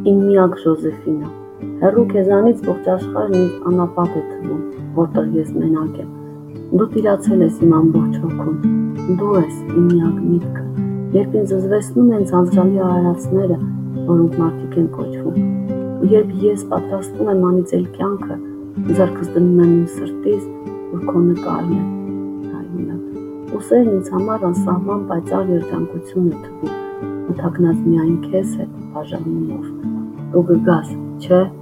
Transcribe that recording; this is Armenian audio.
Իմ միակ Ժոզեֆինա, հեռու քեզանից ողջ աշխարհն ինձ անապատ է թվում, որտեղ ես մենակ եմ։ Դու տիրացել ես իմ ամբողջ հոգում, դու ես իմ միակ միտքը, երբ ինձ զզվեցնում են ձանձրալի արարածները, որոնք մարդիկ են կոչվում, ու երբ ես պատրաստում եմ անիծել կյանքը, ձեռքս դնում եմ իմ սրտից, որ քո նկարն է, հայրենիք։ Ու սերն ինձ համար անսահման պայծառ երջանկություն է թվում, մթագնած միայն քեզ հետ բաժանումով։ Դու կգաս, չէ՞։